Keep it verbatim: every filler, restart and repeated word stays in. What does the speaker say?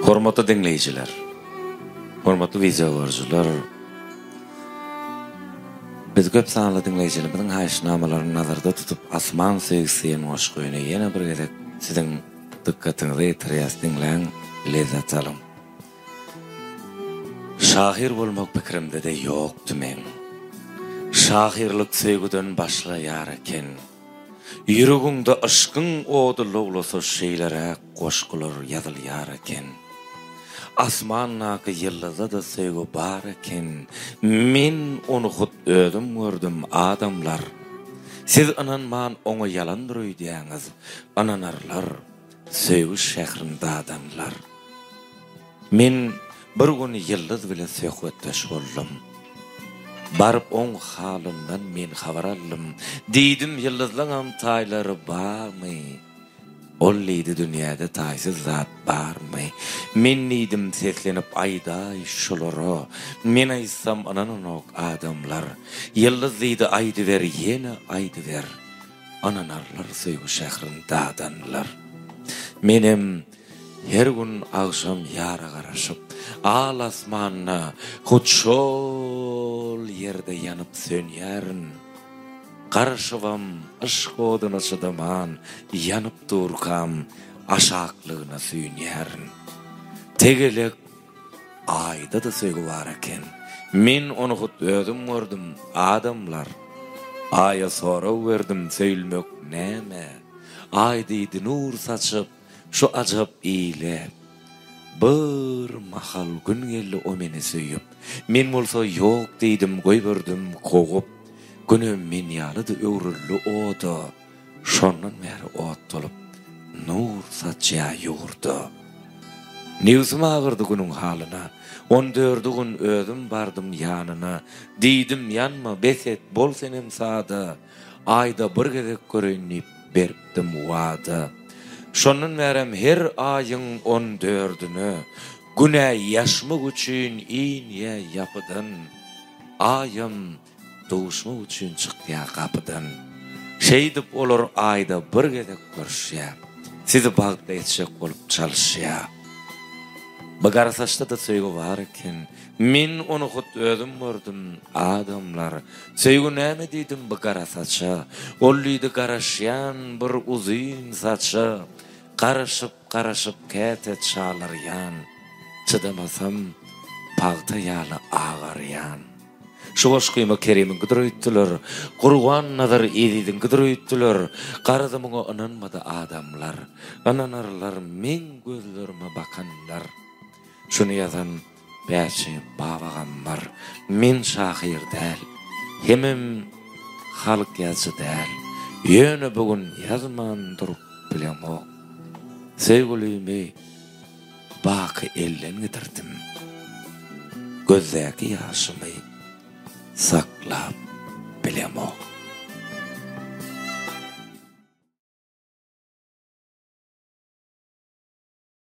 Hormatly dinleyijiler, hormatly video görüjüler, biz köp sanly dinleyijilerimiziň haýyşnamalaryny nazarda tutup asman sevgisiň goşgyny ýene bir gezek siziň dikkatiňizi ýetirýär dinleň lezzet alyň. Şahir bolmak pikirimde de ýokdy men. Şahirlik sevgiden başlaýar eken, ýüregiňde aşkyň odu lowlasy şeýlere goşgular ýazylýar eken. Asmannaky ýyldyza da sevgi bar eken, men onu hut özüm gördüm adamlar. Siz ananman oňa ýalandyr diýäňiz, ananarlar, sevgi şäherinde adamlar. Men bir gün ýyldız bilen söhbetdeş boldum. Barıp oň halyndan men habar aldım. Diýdim ýyldyzlaňam taýlary barmy? Ol lidi dünýäde taýsyz zat barmy? Men nidim seslenip aýdaý şolary. Men aýsam ananok adamlar. Ýyldız diýdi aýdy ber, ýene aýdy ber. Ananarlar söýgü şäherinde adamlar. Menem her gün agşam ýara garaşyp, al asmanyna hutşol ýerde ýanyp sönýärin. Qarşywam aşk oduny çydaman, ýanyp durkam, aşaklygyna süýnýärin. Tegelek aýda da söýgi bar eken. Men onu hut özüm gördüm adamlar. Aýa sora berdim söýülmek näme? Aý diýdi nur saçyp, şu ajap ýyle. Bir mahal gün geldi o meni söýüp. Men bolsa ýok diýdim, goý berdim kogup. Günüm men ýalydy öwrülli oda. Şondan bäri ot tolup nur saçýa ýurdy. Newsum agyrdy günüň halyna. on dördü gün özüm bardım ýanyna. Diýdim ýanma beset bol senem sada. Aýda bir gezek göreýnip beripdim wada. Şondan berem her aýyň on dördüni güne ýaşmak üçin iňe ýapydan. Aýym duşmak üçin çykýa kapydan. Şeýdip olar aýda bir gezek görüşýär. Sizi bagda etşek bolup çalyşýar. Bagara saçda da söýgi bar eken, men onu hut özüm gördüm adamlar. Söýgi näme diýdim bagara saça, ol diýdi garaşýan bir uzyn saça. Garaşyp garaşyp käte çalarýan, çydamasam pagta ýaly agarýan. Şu goşgyma Kerimiň gydryýtdyler, Gurban nazar edidiň gydryýtdyler. Garadymyňa inanmady adamlar, ananarlar men gözlerime bakanlar. Şunu yazan bäçi babagam bar. Men şahir däl, hemem halk ýazgy däl. Ýöne bugün ýazman durup bilemok. Sevgilimi baky elden getirdim. Gözdäki ýaşymy saklap